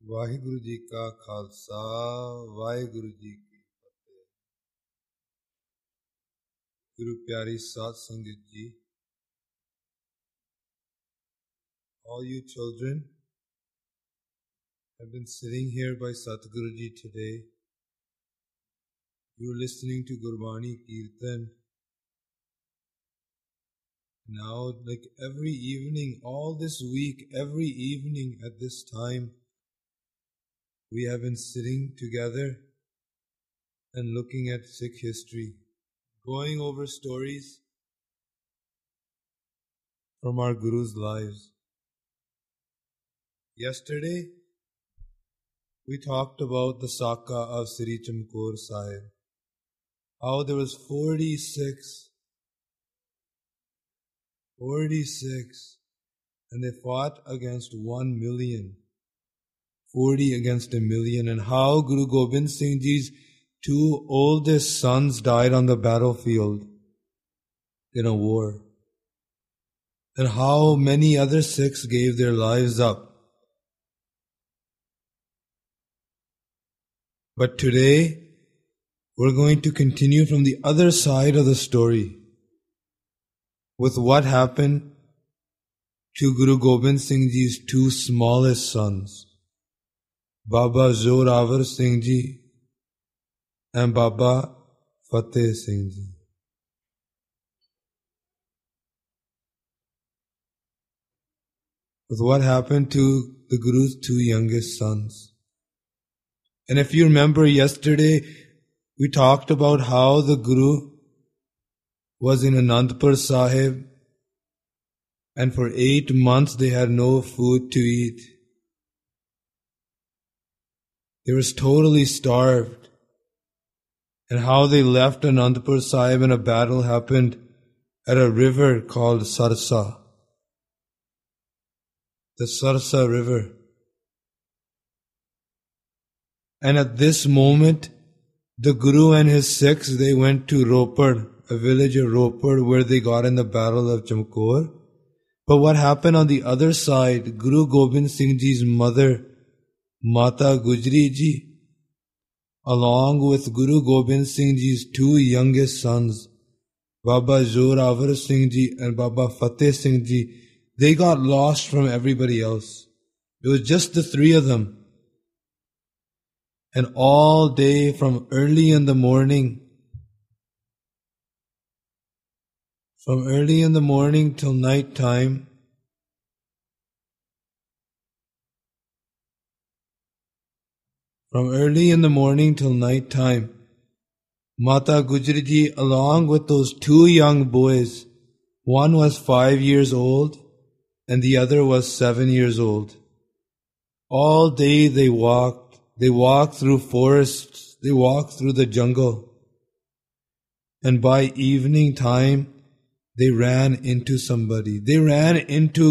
ਵਾਹਿਗੁਰੂ ਜੀ ਕਾ ਖਾਲਸਾ ਵਾਹਿਗੁਰੂ ਜੀ ਕੀ ਫਤਿਹ। ਗੁਰੂ ਪਿਆਰੀ ਸਾਧ ਸੰਗਤ ਜੀ, all you children have been sitting here by Satguru ji today. You're listening to Gurbani Kirtan. Now, like every evening, all this week, every evening at this time, we have been sitting together and looking at Sikh history, going over stories from our Guru's lives. Yesterday, we talked about the Saka of Sri Chamkaur Sahib, how there was 46, and they fought against 1 million. 40 against 1 million, and how Guru Gobind Singh Ji's 2 oldest sons died on the battlefield in a war, and how many other Sikhs gave their lives up. But today, we're going to continue from the other side of the story with what happened to Guru Gobind Singh Ji's 2 smallest sons, Baba Zorawar Singh Ji and Baba Fateh Singh Ji. With what happened to the Guru's 2 youngest sons. And if you remember yesterday, we talked about how the Guru was in Anandpur Sahib, and for 8 months they had no food to eat. They were totally starved. And how they left Anandpur Sahib and a battle happened at a river called Sarsa. The Sarsa River. And at this moment, the Guru and his Sikhs, they went to Ropar, a village of Ropar, where they got in the battle of Chamkaur. But what happened on the other side, Guru Gobind Singh Ji's mother, Mata Gujri Ji, along with Guru Gobind Singh Ji's 2 youngest sons, Baba Zorawar Singh Ji and Baba Fateh Singh Ji, they got lost from everybody else. It was just the 3 of them. And all day from early in the morning till night time, Mata Gujri Ji, along with those 2 young boys, one was 5 years old and the other was 7 years old. All day they walked through forests, they walked through the jungle, and by evening time they ran into somebody. They ran into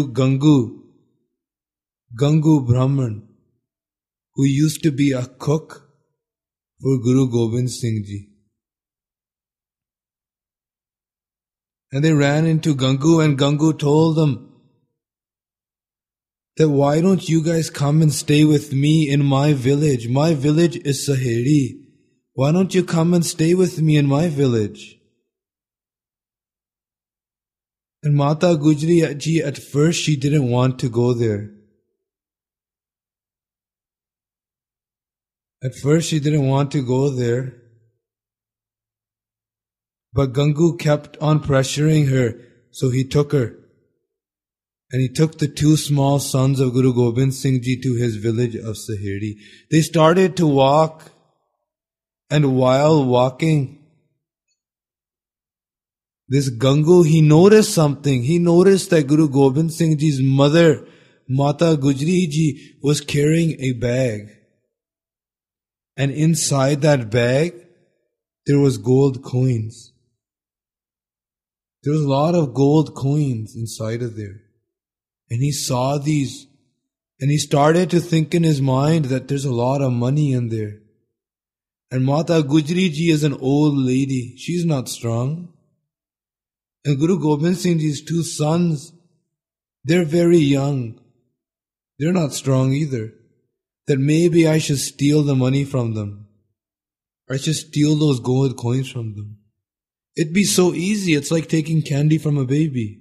Gangu Brahman, who used to be a cook for Guru Gobind Singh Ji. And they ran into Gangu, and Gangu told them that why don't you guys come and stay with me in my village? My village is Saheri. Why don't you come and stay with me in my village? And Mata Gujri Ji, at first she didn't want to go there. But Gangu kept on pressuring her, so he took her. And he took the 2 small sons of Guru Gobind Singh Ji to his village of Saheri. They started to walk, and while walking, this Gangu, he noticed something. He noticed that Guru Gobind Singh Ji's mother, Mata Gujri Ji, was carrying a bag. And inside that bag, there was gold coins. There was a lot of gold coins inside of there. And he saw these, and he started to think in his mind that there's a lot of money in there. And Mata Gujri Ji is an old lady. She's not strong. And Guru Gobind Singh Ji's 2 sons, they're very young. They're not strong either. that maybe I should steal the money from them. I should steal those gold coins from them. It'd be so easy. It's like taking candy from a baby.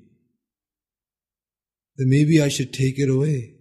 That maybe I should take it away.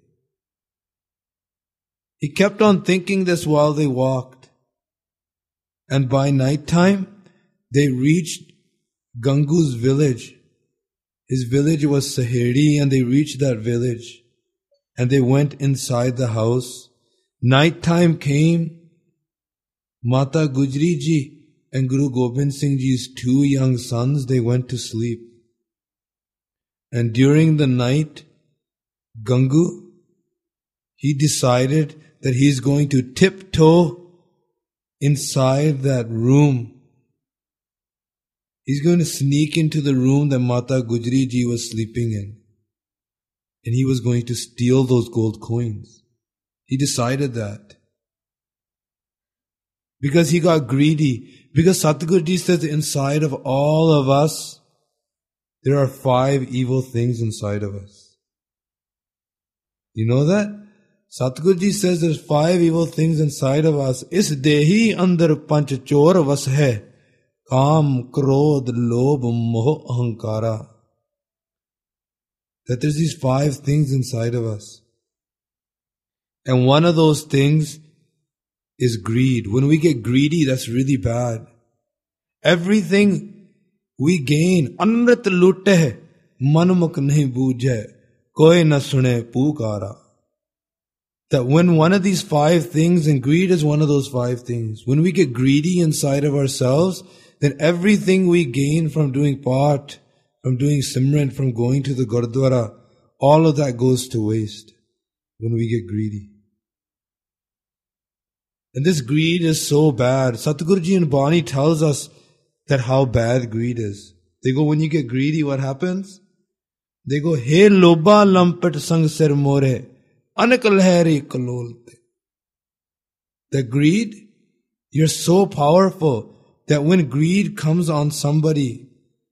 He kept on thinking this while they walked. And by night time, they reached Gangu's village. His village was Saheri, and they reached that village. And they went inside the house. Night time came. Mata Gujri ji and Guru Gobind Singh Ji's 2 young sons, they went to sleep. And during the night, Gangu, he decided that he's going to tiptoe inside that room. He's going to sneak into the room that Mata Gujri ji was sleeping in. And he was going to steal those gold coins. He decided that. Because he got greedy. Because Satguru ji says inside of all of us, there are 5 evil things inside of us. You know that? Satguru ji says there's 5 evil things inside of us. Is dehi andar panch chor vas hai. Kam, krodh, lobh, moh, ahankara. That there's these 5 things inside of us. And one of those things is greed. When we get greedy, that's really bad. Everything we gain, amrit lutte hai, manmuk nahi boojhe, koi na sune pukara. That when one of these 5 things, and greed is one of those 5 things, when we get greedy inside of ourselves, then everything we gain from doing part, from doing simran, from going to the Gurdwara, all of that goes to waste when we get greedy. And this greed is so bad. Satguru ji and Bani tells us that how bad greed is. They go, when you get greedy, what happens? They go, He loba lampet sang sir more, anakal hari kalolte. The greed, you're so powerful that when greed comes on somebody,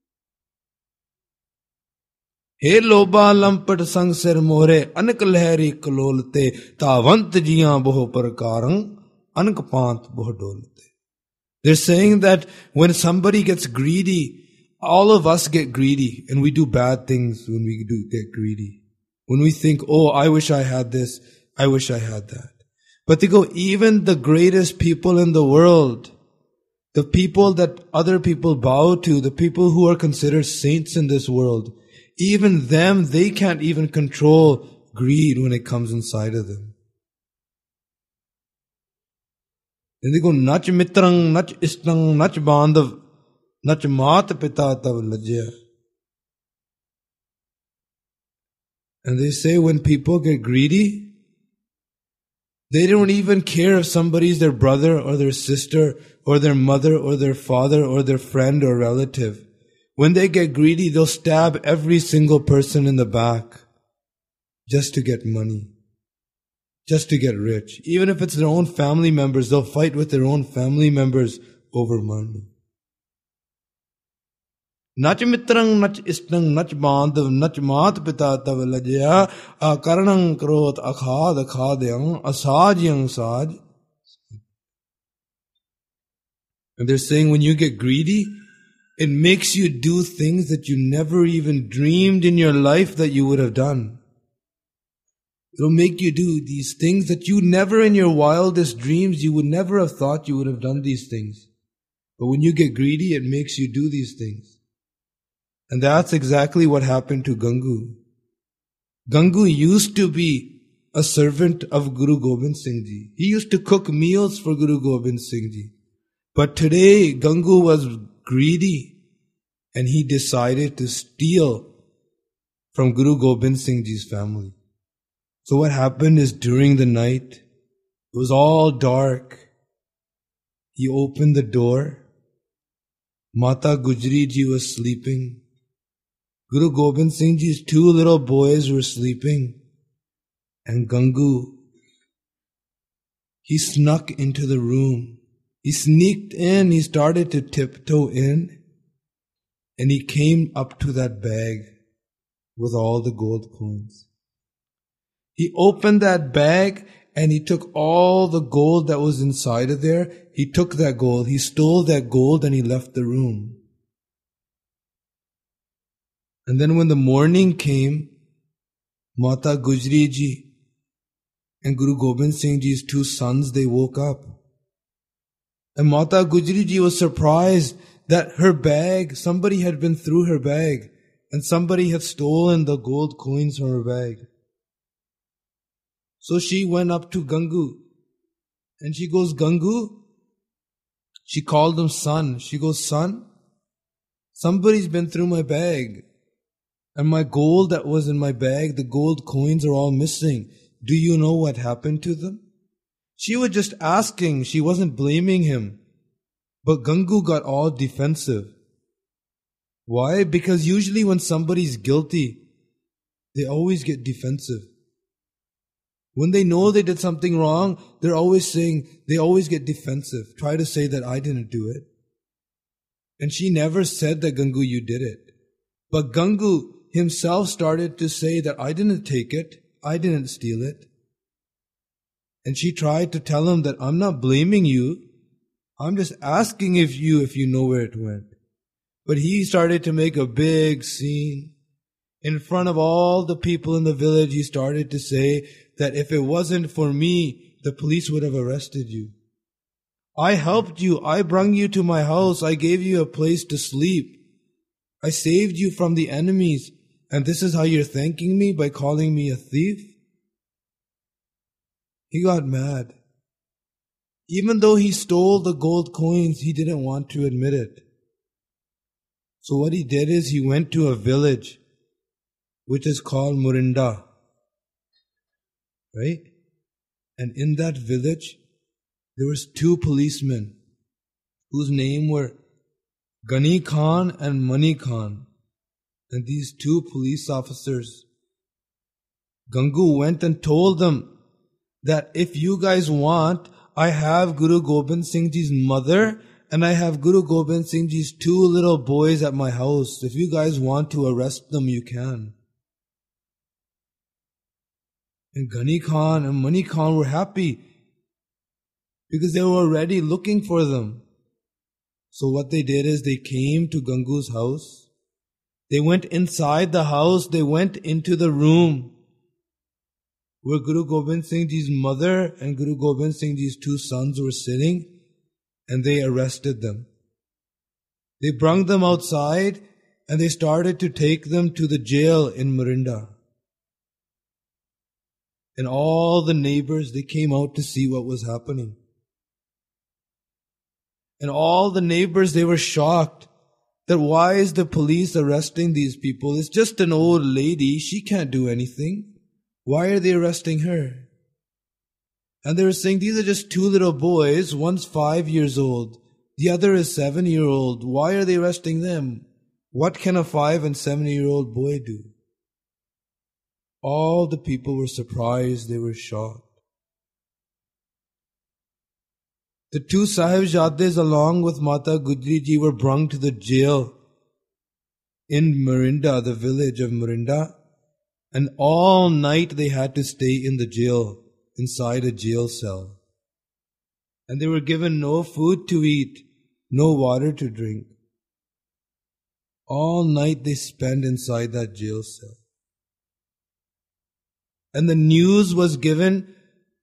He loba lampet sang sir more, anakal hari kalolte, tavant jiyan boho parkarang, ankapant boho dolte. They're saying that when somebody gets greedy, all of us get greedy, and we do bad things when we do get greedy. When we think, oh, I wish I had this, I wish I had that. But they go, even the greatest people in the world, the people that other people bow to, the people who are considered saints in this world, even them, they can't even control greed when it comes inside of them. And they go, Nach mitrang, nach istang, nach bandhav, nach mat pita tav lajya. And they say when people get greedy, they don't even care if somebody's their brother or their sister or their mother or their father or their friend or relative. When they get greedy, they'll stab every single person in the back just to get money. Just to get rich. Even if it's their own family members, they'll fight with their own family members over money. Nach mitrang, nach istang, nach bandhav, nach mat pita tav lajya, akaranang krot akhad akhadyang, asadyang saj. And they're saying when you get greedy, it makes you do things that you never even dreamed in your life that you would have done. It'll make you do these things that you never in your wildest dreams, you would never have thought you would have done these things. But when you get greedy, it makes you do these things. And that's exactly what happened to Gangu. Gangu used to be a servant of Guru Gobind Singh Ji. He used to cook meals for Guru Gobind Singh Ji. But today, Gangu was greedy and he decided to steal from Guru Gobind Singh Ji's family. So what happened is during the night, it was all dark. He opened the door. Mata Gujri ji was sleeping. Guru Gobind Singh Ji's 2 little boys were sleeping. And Gangu, he snuck into the room. He sneaked in. He started to tiptoe in. And he came up to that bag with all the gold coins. He opened that bag and he took all the gold that was inside of there. He took that gold, he stole that gold, and he left the room. And then when the morning came, Mata Gujri ji and Guru Gobind Singh Ji's two sons, they woke up. And Mata Gujri ji was surprised that her bag, somebody had been through her bag and somebody had stolen the gold coins from her bag. So she went up to Gangu and she goes, Gangu, she called him son. She goes, son, somebody's been through my bag and my gold that was in my bag, the gold coins are all missing. Do you know what happened to them? She was just asking, she wasn't blaming him. But Gangu got all defensive. Why? Because usually when somebody's guilty, they always get defensive. When they know they did something wrong, they always get defensive. Try to say that I didn't do it. And she never said that, Gangu, you did it. But Gangu himself started to say that I didn't take it, I didn't steal it. And she tried to tell him that I'm not blaming you, I'm just asking if you know where it went. But he started to make a big scene. In front of all the people in the village, he started to say that if it wasn't for me, the police would have arrested you. I helped you, I brought you to my house, I gave you a place to sleep. I saved you from the enemies, and this is how you're thanking me by calling me a thief? He got mad. Even though he stole the gold coins, he didn't want to admit it. So what he did is he went to a village which is called Morinda. Right? And in that village, there was two policemen whose name were Ghani Khan and Mani Khan. And these two police officers, Gangu went and told them that if you guys want, I have Guru Gobind Singh Ji's mother and I have Guru Gobind Singh Ji's two little boys at my house. If you guys want to arrest them, you can. And Ghani Khan and Mani Khan were happy because they were already looking for them. So what they did is they came to Gangu's house. They went inside the house. They went into the room where Guru Gobind Singh Ji's mother and Guru Gobind Singh Ji's two sons were sitting, and they arrested them. They brought them outside and they started to take them to the jail in Morinda. And all the neighbors, they came out to see what was happening. And all the neighbors, they were shocked that why is the police arresting these people? It's just an old lady, she can't do anything. Why are they arresting her? And they were saying, these are just two little boys, one's 5 years old, the other is 7-year-old. Why are they arresting them? What can a 5 and 7-year-old boy do? All the people were surprised, they were shocked. The two Sahibzades along with Mata Gujri Ji were brought to the jail in Morinda, the village of Morinda, and all night they had to stay in the jail, inside a jail cell. And they were given no food to eat, no water to drink. All night they spent inside that jail cell. And the news was given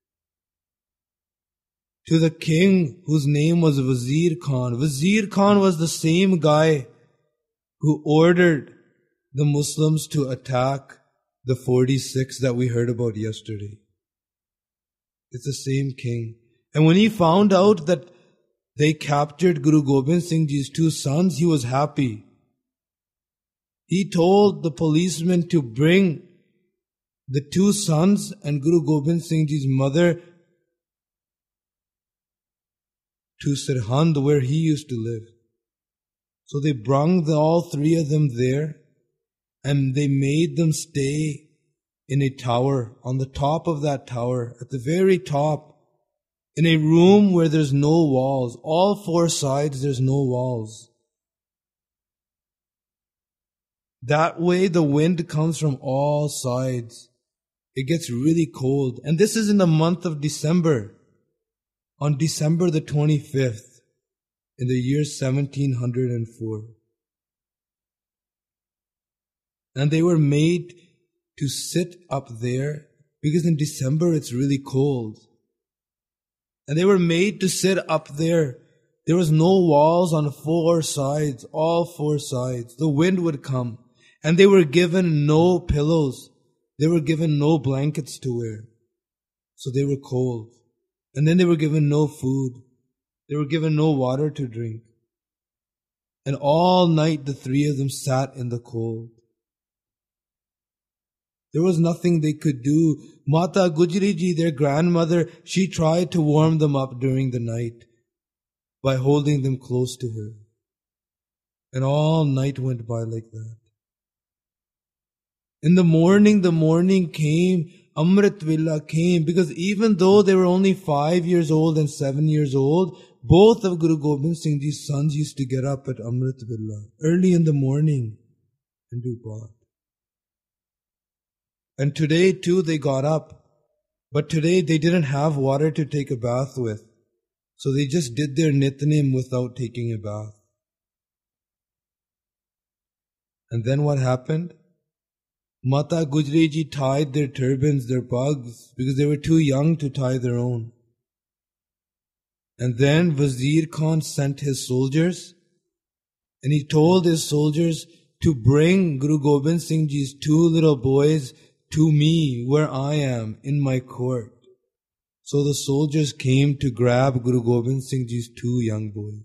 to the king whose name was Wazir Khan. Wazir Khan was the same guy who ordered the Muslims to attack the 46 that we heard about yesterday. It's the same king. And when he found out that they captured Guru Gobind Singh Ji's two sons, he was happy. He told the policemen to bring the two sons and Guru Gobind Singh Ji's mother to Sirhind, where he used to live. So they brought all three of them there, and they made them stay in a tower, on the top of that tower, at the very top, in a room where there's no walls. All four sides, there's no walls. That way the wind comes from all sides. it gets really cold. And this is in the month of December, on December the 25th, in the year 1704. And they were made to sit up there because in December it's really cold. And they were made to sit up there. There was no walls on 4 sides, all 4 sides. The wind would come. And they were given no pillows. They were given no blankets to wear. So they were cold. And then they were given no food. They were given no water to drink. And all night the 3 of them sat in the cold. There was nothing they could do. Mata Gujri ji, their grandmother, she tried to warm them up during the night by holding them close to her. And all night went by like that. In the morning came, Amrit Vela came, because even though they were only 5 years old and 7 years old, both of Guru Gobind Singh Ji's sons used to get up at Amrit Vela early in the morning and do Path. And today too they got up, but today they didn't have water to take a bath with. So they just did their Nityanim without taking a bath. And then what happened? Mata Gujri ji tied their turbans, their pugs, because they were too young to tie their own. And then Wazir Khan sent his soldiers, and he told his soldiers to bring Guru Gobind Singh Ji's 2 little boys to me where I am in my court. So the soldiers came to grab Guru Gobind Singh Ji's 2 young boys.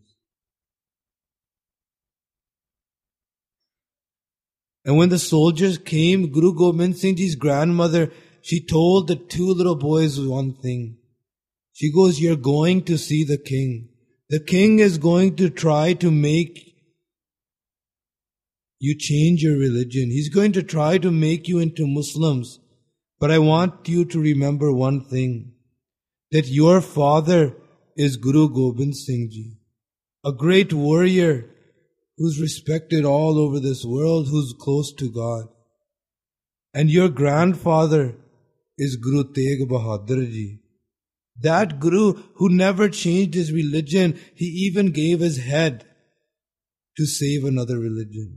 And when the soldiers came, Guru Gobind Singh Ji's grandmother, she told the 2 little boys one thing. She goes, "You're going to see the king. The king is going to try to make you change your religion. He's going to try to make you into Muslims. But I want you to remember one thing, that your father is Guru Gobind Singh Ji, a great warrior who's respected all over this world, who's close to God. And your grandfather is Guru Tegh Bahadur Ji, that Guru who never changed his religion. He even gave his head to save another religion.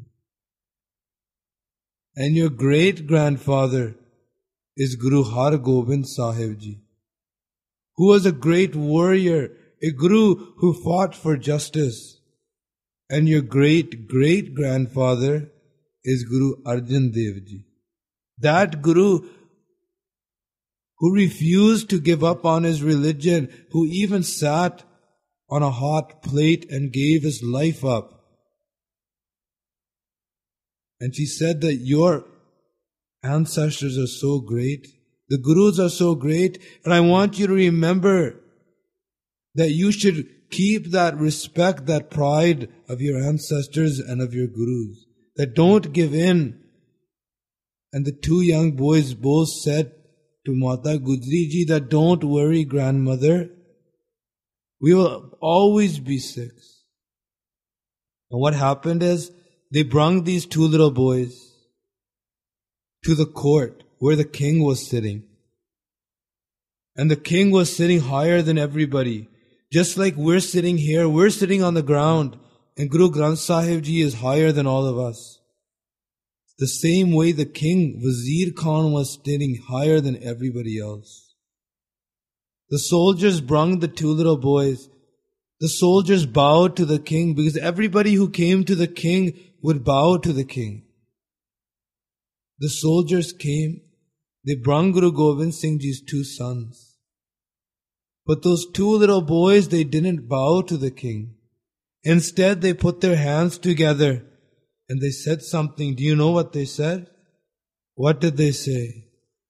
And your great-grandfather is Guru Har Gobind Sahib Ji, who was a great warrior, a Guru who fought for justice. And your great-great-grandfather is Guru Arjan Dev Ji, that Guru who refused to give up on his religion, who even sat on a hot plate and gave his life up. And she said that your ancestors are so great, the Gurus are so great, and I want you to remember that you should keep that respect, that pride of your ancestors and of your Gurus. That don't give in. And the 2 young boys both said to Mata Gujri Ji that, "Don't worry, grandmother. We will always be 6. And what happened is, they brought these 2 little boys to the court where the king was sitting. And the king was sitting higher than everybody. Just like we're sitting here, we're sitting on the ground, and Guru Granth Sahib Ji is higher than all of us. The same way the king, Wazir Khan, was sitting higher than everybody else. The soldiers brought the 2 little boys. The soldiers bowed to the king because everybody who came to the king would bow to the king. The soldiers came. They brought Guru Gobind Singh Ji's 2 sons. But those 2 little boys, they didn't bow to the king. Instead, they put their hands together and they said something. Do you know what they said? What did they say?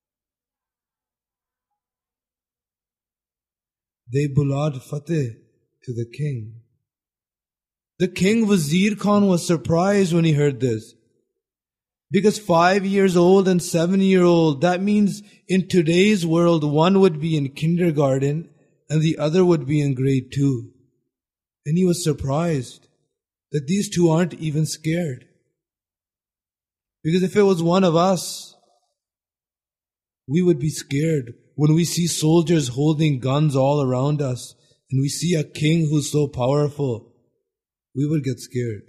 They bulad Fateh to the king. The king Wazir Khan was surprised when he heard this. Because 5 years old and 7-year-old, that means in today's world, one would be in kindergarten and the other would be in grade 2. And he was surprised that these 2 aren't even scared. Because if it was one of us, we would be scared. When we see soldiers holding guns all around us, and we see a king who's so powerful, we would get scared.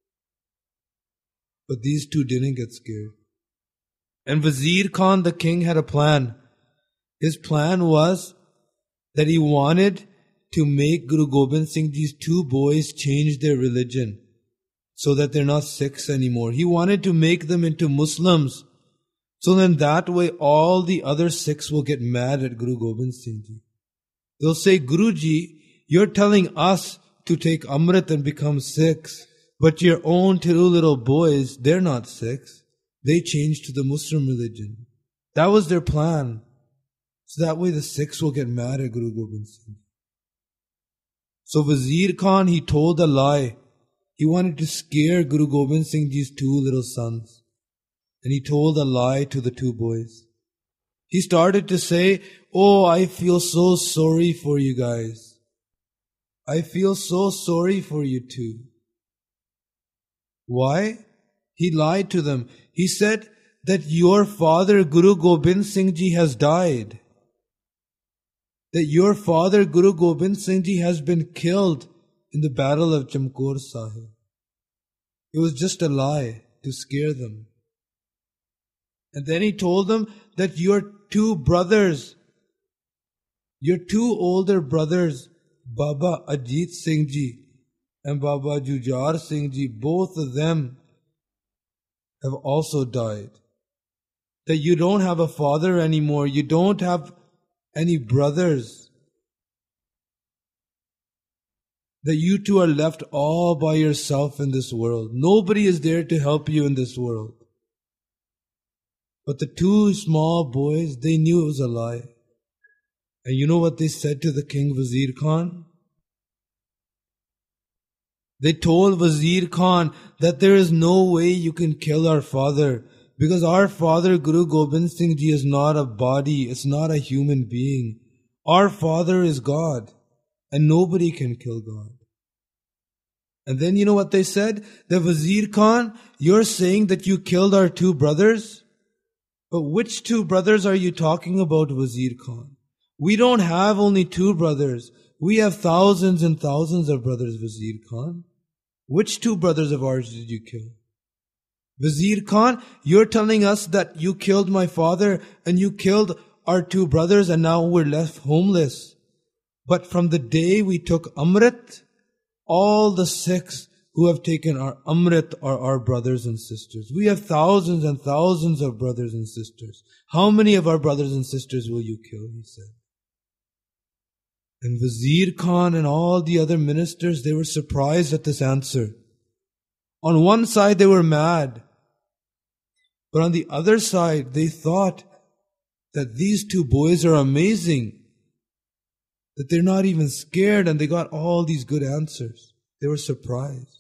But these two didn't get scared. And Wazir Khan, the king, had a plan. His plan was that he wanted to make Guru Gobind Singh Ji's two boys change their religion so that they're not Sikhs anymore. He wanted to make them into Muslims. So then that way all the other Sikhs will get mad at Guru Gobind Singh Ji. They'll say, Guruji, you're telling us to take Amrit and become Sikhs, but your own two little boys, they're not Sikhs. They changed to the Muslim religion. That was their plan. So that way the Sikhs will get mad at Guru Gobind Singh. So Wazir Khan, he told a lie. He wanted to scare Guru Gobind Singh Ji's two little sons. And he told a lie to the two boys. He started to say, oh, I feel so sorry for you guys. I feel so sorry for you two. Why? He lied to them. He said that your father Guru Gobind Singh Ji has died. That your father Guru Gobind Singh Ji has been killed in the battle of Chamkaur Sahib. It was just a lie to scare them. And then he told them that your two brothers, your two older brothers, Baba Ajit Singh Ji and Baba Jujar Singh Ji, both of them have also died. That you don't have a father anymore, you don't have any brothers. That you two are left all by yourself in this world. Nobody is there to help you in this world. But the two small boys, they knew it was a lie. And you know what they said to the king Wazir Khan? They told Wazir Khan that there is no way you can kill our father, because our father Guru Gobind Singh Ji is not a body, it's not a human being. Our father is God, and nobody can kill God. And then you know what they said? The Wazir Khan, you're saying that you killed our two brothers? But which two brothers are you talking about, Wazir Khan? We don't have only two brothers. We have thousands and thousands of brothers, Wazir Khan. Which two brothers of ours did you kill? Wazir Khan, you're telling us that you killed my father and you killed our two brothers and now we're left homeless. But from the day we took Amrit, all the Sikhs who have taken our Amrit are our brothers and sisters. We have thousands and thousands of brothers and sisters. How many of our brothers and sisters will you kill? He said. And Wazir Khan and all the other ministers, they were surprised at this answer. On one side they were mad, but on the other side they thought that these two boys are amazing, that they're not even scared and they got all these good answers. They were surprised.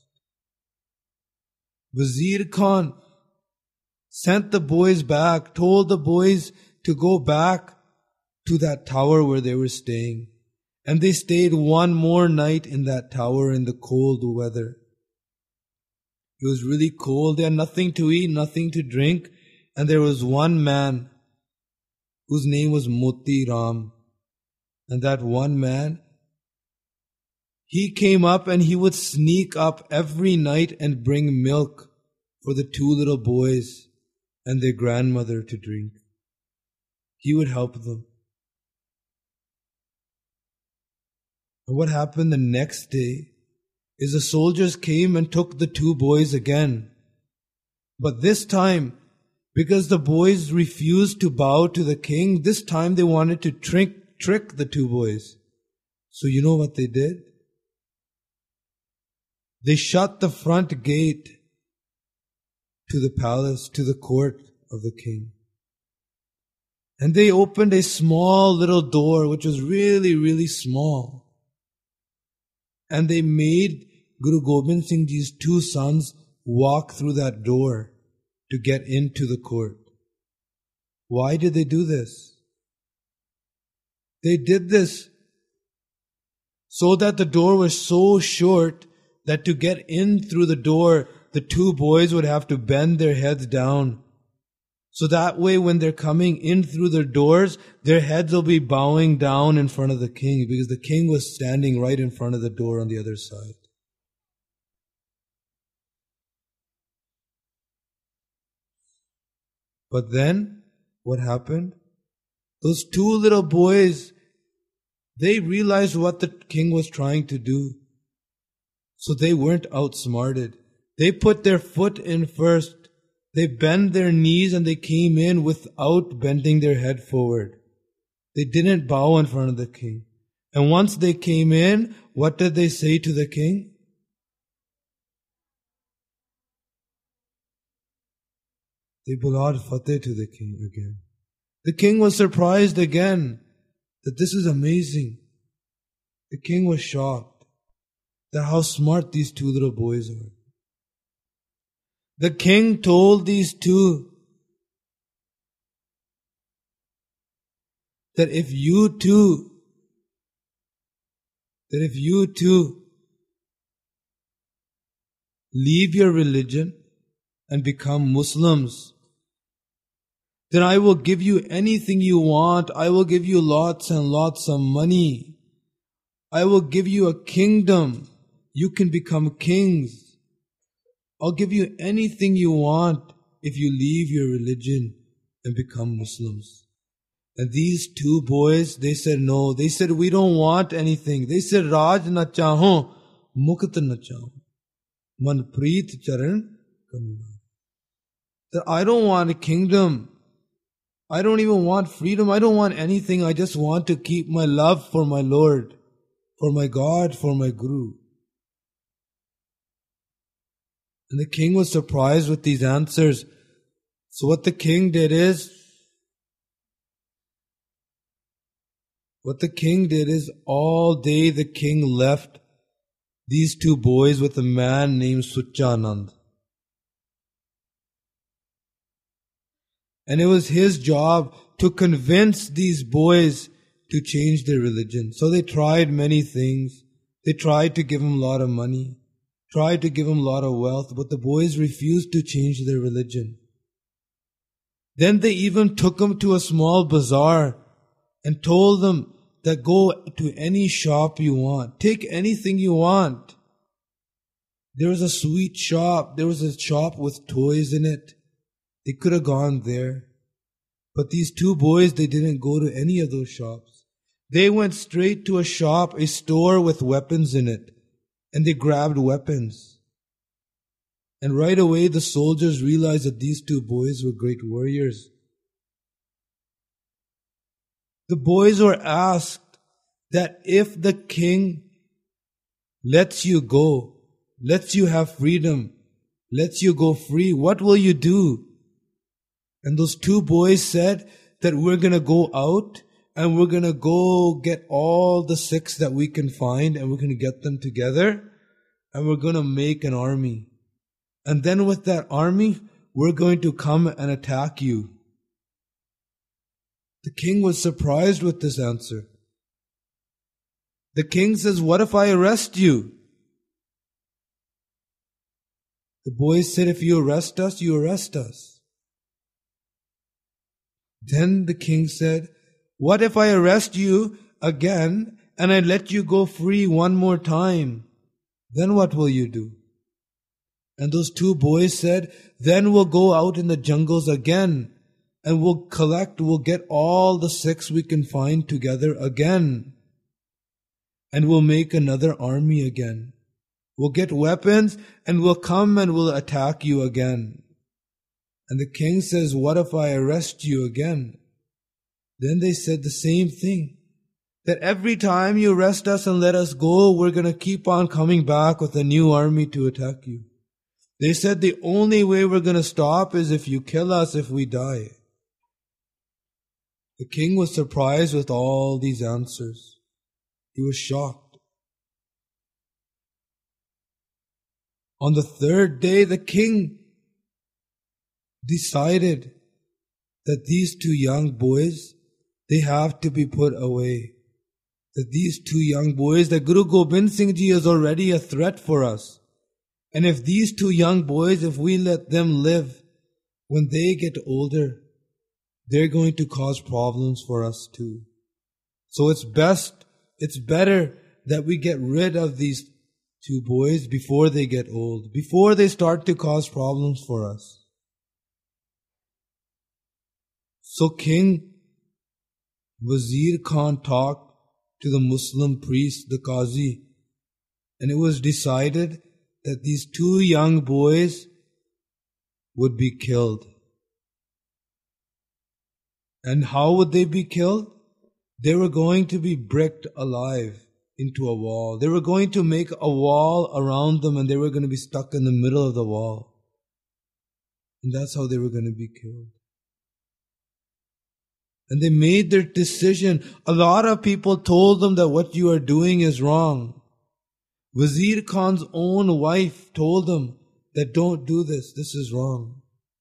Wazir Khan sent the boys back, told the boys to go back to that tower where they were staying. And they stayed one more night in that tower in the cold weather. It was really cold. They had nothing to eat, nothing to drink. And there was one man whose name was Moti Ram. And that one man, he came up and he would sneak up every night and bring milk for the two little boys and their grandmother to drink. He would help them. And what happened the next day is the soldiers came and took the two boys again. But this time, because the boys refused to bow to the king, this time they wanted to trick the two boys. So you know what they did? They shut the front gate to the palace, to the court of the king. And they opened a small little door, which was really, really small. And they made Guru Gobind Singh Ji's two sons walk through that door to get into the court. Why did they do this? They did this so that the door was so short that to get in through the door, the two boys would have to bend their heads down So that way when they're coming in through the doors, their heads will be bowing down in front of the king, because the king was standing right in front of the door on the other side. But then, what happened? Those two little boys, they realized what the king was trying to do. So they weren't outsmarted. They put their foot in first. They bent their knees and they came in without bending their head forward. They didn't bow in front of the king. And once they came in, what did they say to the king? They bowed fateh to the king again. The king was surprised again that this is amazing. The king was shocked at how smart these two little boys are. The king told these two that if you two leave your religion and become Muslims, then I will give you anything you want. I will give you lots and lots of money. I will give you a kingdom. You can become kings. I'll give you anything you want if you leave your religion and become Muslims. And these two boys, they said no. They said, we don't want anything. They said, Raj na chaho, mukt na chaho. Man preet charan kamla. That I don't want a kingdom. I don't even want freedom. I don't want anything. I just want to keep my love for my Lord, for my God, for my Guru. And the king was surprised with these answers. So what the king did is all day the king left these two boys with a man named Suchanand. And it was his job to convince these boys to change their religion. So they tried many things. They tried to give him a lot of money, tried to give him a lot of wealth, but the boys refused to change their religion. Then they even took him to a small bazaar and told them that go to any shop you want. Take anything you want. There was a sweet shop. There was a shop with toys in it. They could have gone there. But these two boys, they didn't go to any of those shops. They went straight to a shop, a store with weapons in it. And they grabbed weapons. And right away the soldiers realized that these two boys were great warriors. The boys were asked that if the king lets you go, lets you have freedom, lets you go free, what will you do? And those two boys said that we're going to go out and we're going to go get all the Sikhs that we can find and we're going to get them together and we're going to make an army. And then with that army, we're going to come and attack you. The king was surprised with this answer. The king says, what if I arrest you? The boys said, if you arrest us, you arrest us. Then the king said, what if I arrest you again and I let you go free one more time? Then what will you do? And those two boys said, then we'll go out in the jungles again and we'll get all the Sikhs we can find together again. And we'll make another army again. We'll get weapons and we'll come and we'll attack you again. And the king says, what if I arrest you again? Then they said the same thing. That every time you arrest us and let us go, we're going to keep on coming back with a new army to attack you. They said the only way we're going to stop is if you kill us, if we die. The king was surprised with all these answers. He was shocked. On the third day, the king decided that these two young boys, they have to be put away. That these two young boys, that Guru Gobind Singh Ji is already a threat for us. And if these two young boys, if we let them live, when they get older, they're going to cause problems for us too. So it's better that we get rid of these two boys before they get old, before they start to cause problems for us. So King Wazir Khan talked to the Muslim priest, the Qazi, and it was decided that these two young boys would be killed. And how would they be killed? They were going to be bricked alive into a wall. They were going to make a wall around them and they were going to be stuck in the middle of the wall. And that's how they were going to be killed. And they made their decision. A lot of people told them that what you are doing is wrong. Wazir Khan's own wife told them that don't do this, this is wrong.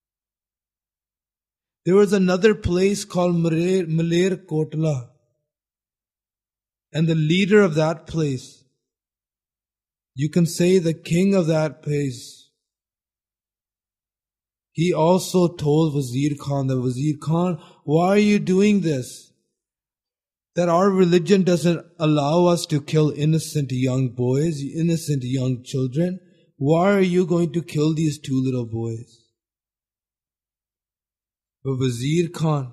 There was another place called Maler Kotla. And the leader of that place, you can say the king of that place, he also told Wazir Khan that, Wazir Khan, why are you doing this? That our religion doesn't allow us to kill innocent young boys, innocent young children. Why are you going to kill these two little boys? But Wazir Khan,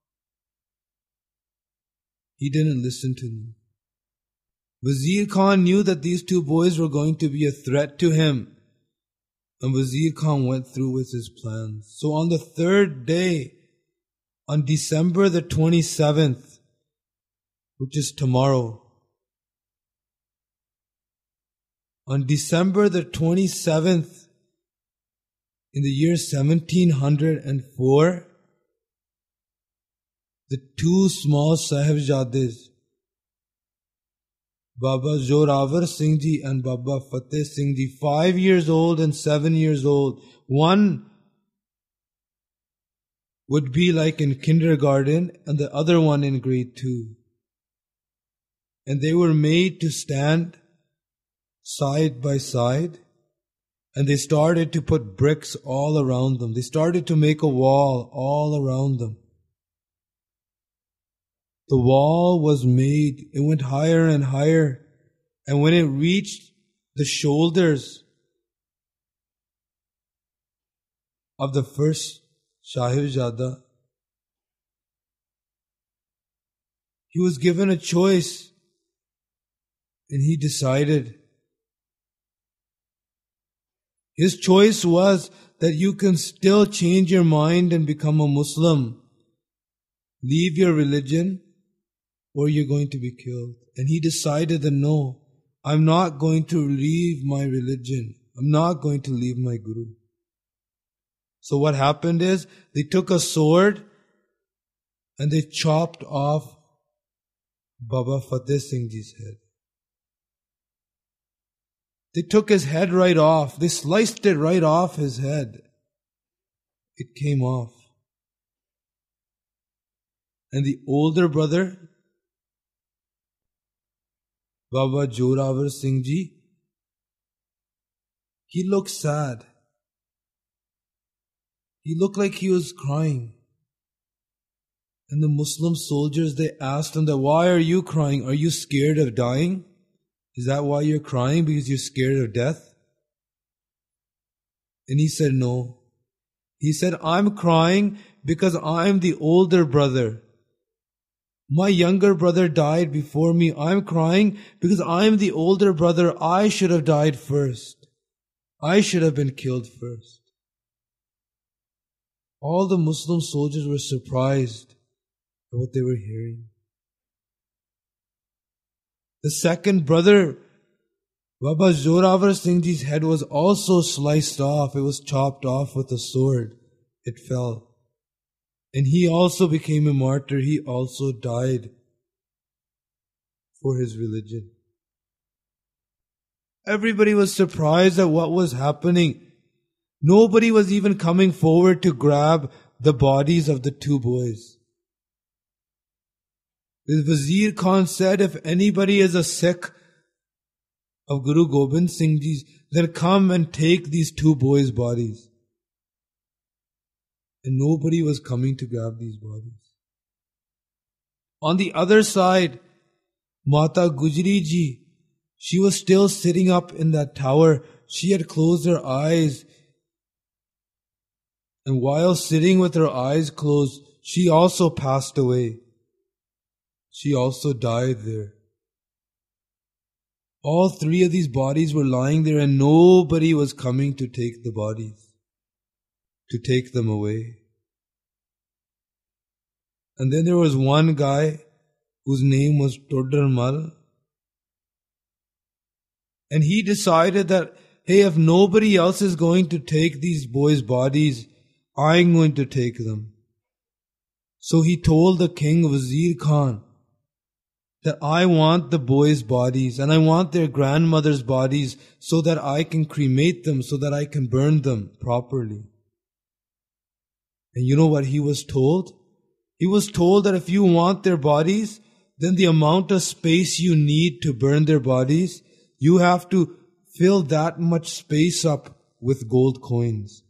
he didn't listen to me. Wazir Khan knew that these two boys were going to be a threat to him. And Wazir Khan went through with his plans. So on the third day, on December the 27th, which is tomorrow, on December the 27th, in the year 1704, the two small Sahibzades, Baba Zorawar Singh Ji and Baba Fateh Singh Ji, 5 years old and 7 years old. One would be like in kindergarten and the other one in grade 2. And they were made to stand side by side, and they started to put bricks all around them. They started to make a wall all around them. The wall was made, it went higher and higher, and when it reached the shoulders of the first Sahibzada, he was given a choice, and he decided. His choice was that you can still change your mind and become a Muslim, leave your religion, or you're going to be killed. And he decided that no, I'm not going to leave my religion. I'm not going to leave my Guru. So what happened is, they took a sword and they chopped off Baba Fateh Singh Ji's head. They took his head right off. They sliced it right off his head. It came off. And the older brother, Baba Zorawar Singh Ji, he looked sad. He looked like he was crying. And the Muslim soldiers, they asked him that, why are you crying? Are you scared of dying? Is that why you're crying? Because you're scared of death? And he said, no. He said, I'm crying because I'm the older brother. My younger brother died before me. I'm crying because I'm the older brother. I should have died first. I should have been killed first. All the Muslim soldiers were surprised at what they were hearing. The second brother, Baba Zorawar Singh Ji's head was also sliced off. It was chopped off with a sword. It fell. And he also became a martyr. He also died for his religion. Everybody was surprised at what was happening. Nobody was even coming forward to grab the bodies of the two boys. The Wazir Khan said, if anybody is a Sikh of Guru Gobind Singh Ji, then come and take these two boys' bodies. and nobody was coming to grab these bodies. On the other side, Mata Gujri ji, she was still sitting up in that tower. She had closed her eyes. And while sitting with her eyes closed, she also passed away. She also died there. All three of these bodies were lying there and nobody was coming to take the bodies, to take them away. And then there was one guy whose name was Todrarmal. And he decided that, hey, if nobody else is going to take these boys' bodies, I'm going to take them. So he told the king, Wazir Khan, that I want the boys' bodies and I want their grandmother's bodies so that I can cremate them, so that I can burn them properly. And you know what he was told? He was told that if you want their bodies, then the amount of space you need to burn their bodies, you have to fill that much space up with gold coins.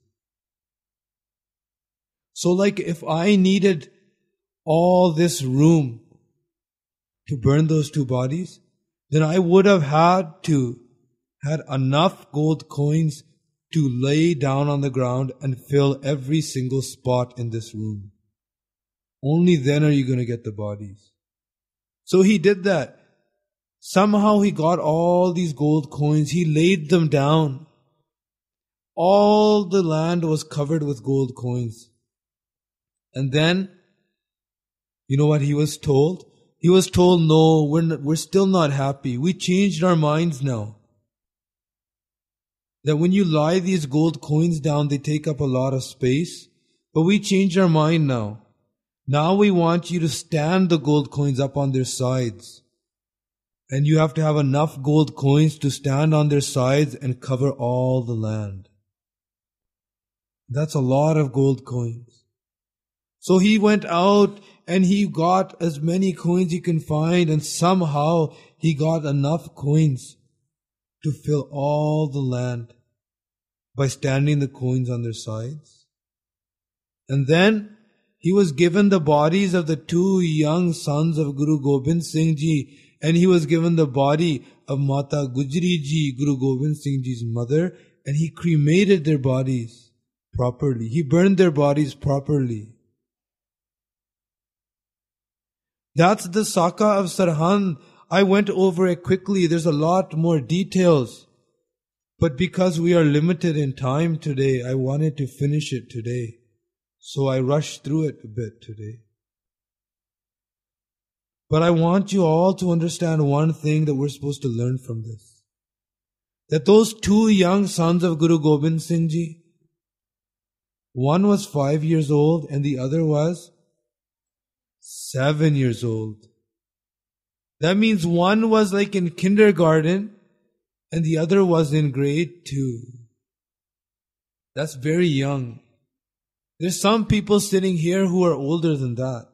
So like if I needed all this room to burn those two bodies, then I would have had enough gold coins to lay down on the ground and fill every single spot in this room. Only then are you going to get the bodies. So he did that. Somehow he got all these gold coins. He laid them down. All the land was covered with gold coins. And then, you know what he was told? He was told, no, we're still not happy. We changed our minds now. That when you lie these gold coins down, they take up a lot of space. But we changed our mind now. Now we want you to stand the gold coins up on their sides. And you have to have enough gold coins to stand on their sides and cover all the land. That's a lot of gold coins. So he went out and he got as many coins he can find, and somehow he got enough coins to fill all the land by standing the coins on their sides. And then he was given the bodies of the two young sons of Guru Gobind Singh Ji, and he was given the body of Mata Gujri Ji, Guru Gobind Singh Ji's mother, and he cremated their bodies properly. He burned their bodies properly. That's the Saka of Sarhand. I went over it quickly. There's a lot more details. But because we are limited in time today, I wanted to finish it today. So I rushed through it a bit today. But I want you all to understand one thing that we're supposed to learn from this. That those two young sons of Guru Gobind Singh Ji, one was 5 years old and the other was 7 years old. That means one was like in kindergarten and the other was in grade 2. That's very young. There's some people sitting here who are older than that.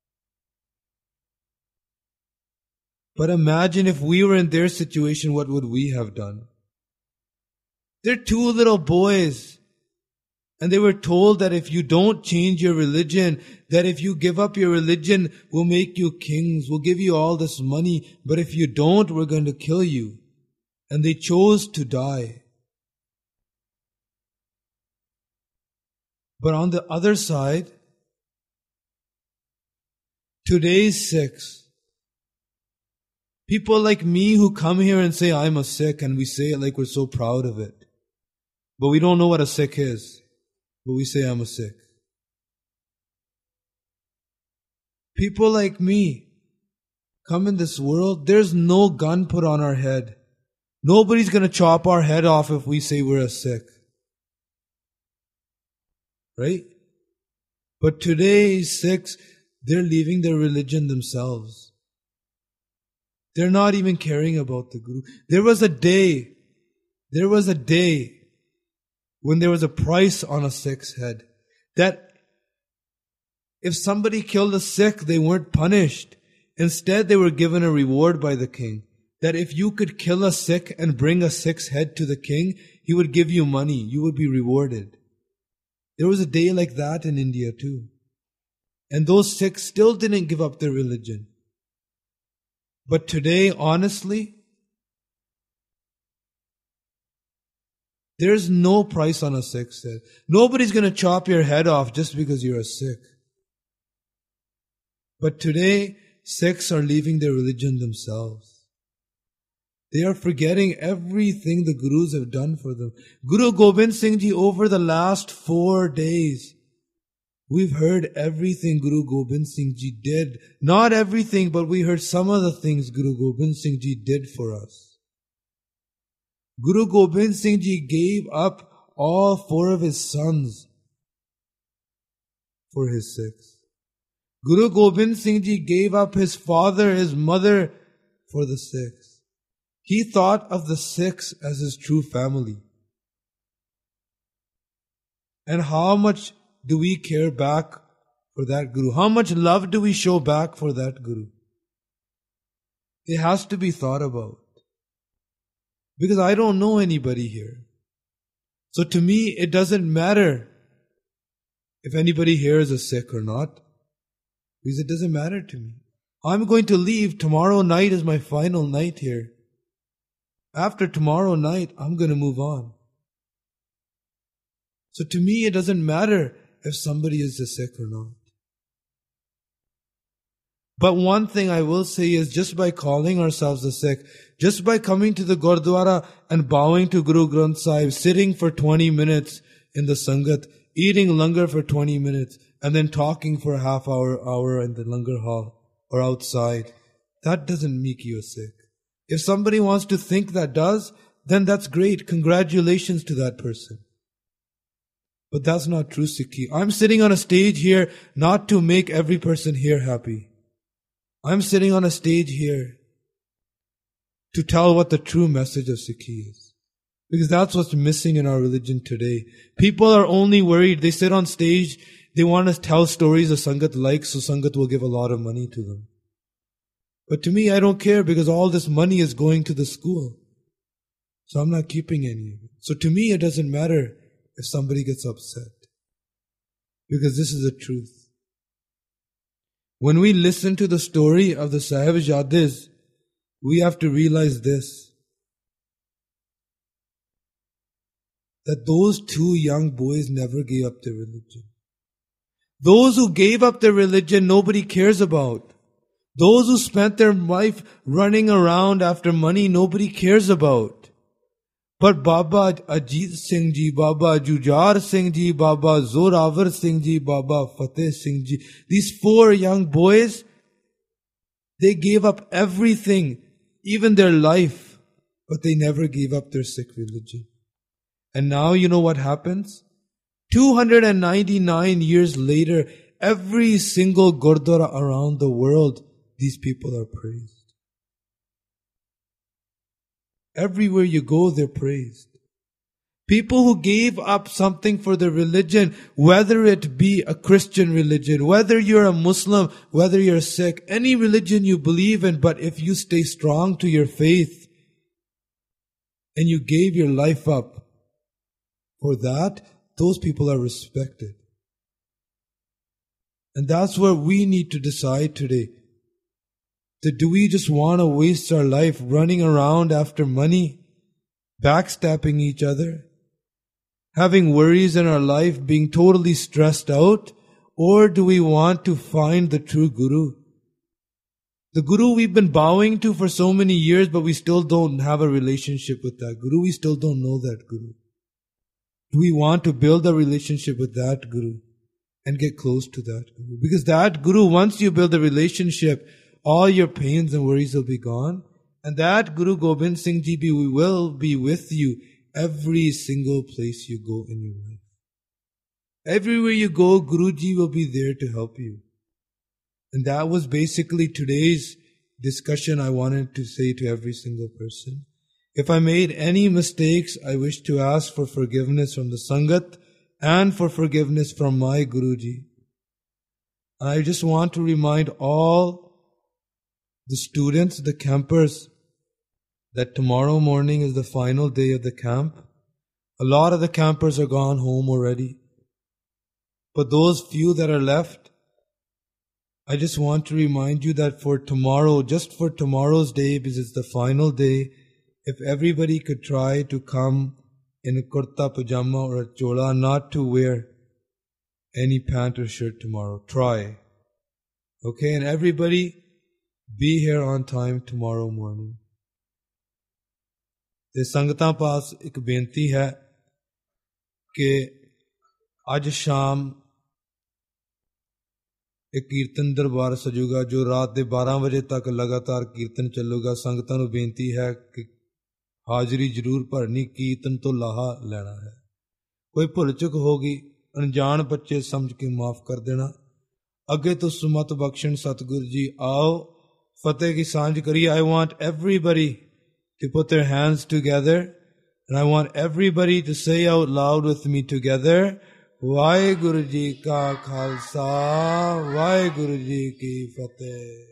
But imagine if we were in their situation, what would we have done? They're two little boys. And they were told that if you don't change your religion, that if you give up your religion, we'll make you kings, we'll give you all this money, but if you don't, we're going to kill you. And they chose to die. But on the other side, today's Sikhs, people like me who come here and say, I'm a Sikh, and we say it like we're so proud of it. But we don't know what a Sikh is. But we say, I'm a Sikh. People like me come in this world, there's no gun put on our head. Nobody's going to chop our head off if we say we're a Sikh. Right? But today's Sikhs, they're leaving their religion themselves. They're not even caring about the Guru. There was a day when there was a price on a Sikh's head, that if somebody killed a Sikh, they weren't punished. Instead, they were given a reward by the king. That if you could kill a Sikh and bring a Sikh's head to the king, he would give you money. You would be rewarded. There was a day like that in India too. And those Sikhs still didn't give up their religion. But today, honestly, there's no price on a Sikh. Nobody's going to chop your head off just because you're a Sikh. But today, Sikhs are leaving their religion themselves. They are forgetting everything the Gurus have done for them. Guru Gobind Singh Ji, over the last 4 days, we've heard everything Guru Gobind Singh Ji did. Not everything, but we heard some of the things Guru Gobind Singh Ji did for us. Guru Gobind Singh Ji gave up all 4 of his sons for his Sikhs. Guru Gobind Singh Ji gave up his father, his mother for the Sikhs. He thought of the Sikhs as his true family. And how much do we care back for that Guru? How much love do we show back for that Guru? It has to be thought about. Because I don't know anybody here. So to me, it doesn't matter if anybody here is a Sikh or not. Because it doesn't matter to me. I'm going to leave. Tomorrow night is my final night here. After tomorrow night, I'm going to move on. So to me, it doesn't matter if somebody is a Sikh or not. But one thing I will say is, just by calling ourselves a Sikh, just by coming to the Gurdwara and bowing to Guru Granth Sahib, sitting for 20 minutes in the Sangat, eating langar for 20 minutes, and then talking for a half hour in the langar hall or outside, that doesn't make you a Sikh. If somebody wants to think that does, then that's great. Congratulations to that person. But that's not true Sikhi. I'm sitting on a stage here not to make every person here happy. I'm sitting on a stage here to tell what the true message of Sikhi is. Because that's what's missing in our religion today. People are only worried. They sit on stage, they want to tell stories of Sangat likes, so Sangat will give a lot of money to them. But to me, I don't care because all this money is going to the school. So I'm not keeping any of it. So to me, it doesn't matter if somebody gets upset. Because this is the truth. When we listen to the story of the Sahibzades, we have to realize this. That those 2 young boys never gave up their religion. Those who gave up their religion, nobody cares about. Those who spent their life running around after money, nobody cares about. But Baba Ajit Singh Ji, Baba Jujar Singh Ji, Baba Zoravar Singh Ji, Baba Fateh Singh Ji, these 4 young boys, they gave up everything, even their life, but they never gave up their Sikh religion. And now you know what happens? 299 years later, every single Gurdwara around the world, these people are praised. Everywhere you go, they're praised. People who gave up something for their religion, whether it be a Christian religion, whether you're a Muslim, whether you're a Sikh, any religion you believe in, but if you stay strong to your faith and you gave your life up for that, those people are respected. And that's where we need to decide today. That do we just want to waste our life running around after money, backstabbing each other, having worries in our life, being totally stressed out? Or do we want to find the true Guru? The Guru we've been bowing to for so many years, but we still don't have a relationship with that Guru. We still don't know that Guru. Do we want to build a relationship with that Guru and get close to that Guru? Because that Guru, once you build a relationship, all your pains and worries will be gone. And that Guru Gobind Singh Ji will be with you every single place you go in your life. Everywhere you go, Guruji will be there to help you. And that was basically today's discussion I wanted to say to every single person. If I made any mistakes, I wish to ask for forgiveness from the Sangat and for forgiveness from my Guruji. I just want to remind all the students, the campers, that tomorrow morning is the final day of the camp. A lot of the campers are gone home already. But those few that are left, I just want to remind you that for tomorrow, just for tomorrow's day, because it's the final day, if everybody could try to come in a kurta pajama or a chola, not to wear any pant or shirt tomorrow. Try. Okay, and everybody be here on time tomorrow morning. ਤੇ ਸੰਗਤਾਂ ਪਾਸ ਇੱਕ ਬੇਨਤੀ ਹੈ ਕਿ ਅੱਜ ਸ਼ਾਮ ਇੱਕ ਕੀਰਤਨ ਦਰਬਾਰ ਸਜੂਗਾ ਜੋ ਰਾਤ ਦੇ 12 ਵਜੇ ਤੱਕ ਲਗਾਤਾਰ ਕੀਰਤਨ ਚੱਲੂਗਾ। ਸੰਗਤਾਂ ਨੂੰ ਬੇਨਤੀ ਹੈ ਕਿ ਹਾਜ਼ਰੀ ਜ਼ਰੂਰ ਭਰਨੀ, ਕੀਰਤਨ ਤੋਂ ਲਾਹਾ ਲੈਣਾ ਹੈ। ਕੋਈ ਭੁੱਲ ਚੁੱਕ ਹੋਗੀ, ਅਣਜਾਣ ਬੱਚੇ ਸਮਝ ਕੇ ਮਾਫ ਕਰ ਦੇਣਾ। ਅੱਗੇ ਤੋਂ ਸੁਮਤ ਬਖਸ਼ਣ ਸਤਿਗੁਰੂ ਜੀ। ਆਓ ਫਤਿਹ ਕੀ ਸਾਂਝ ਕਰੀਏ। I want everybody to put their hands together, and I want everybody to say out loud with me together, Vaheguru Ji Ka Khalsa, Vaheguru Ji Ki Fateh.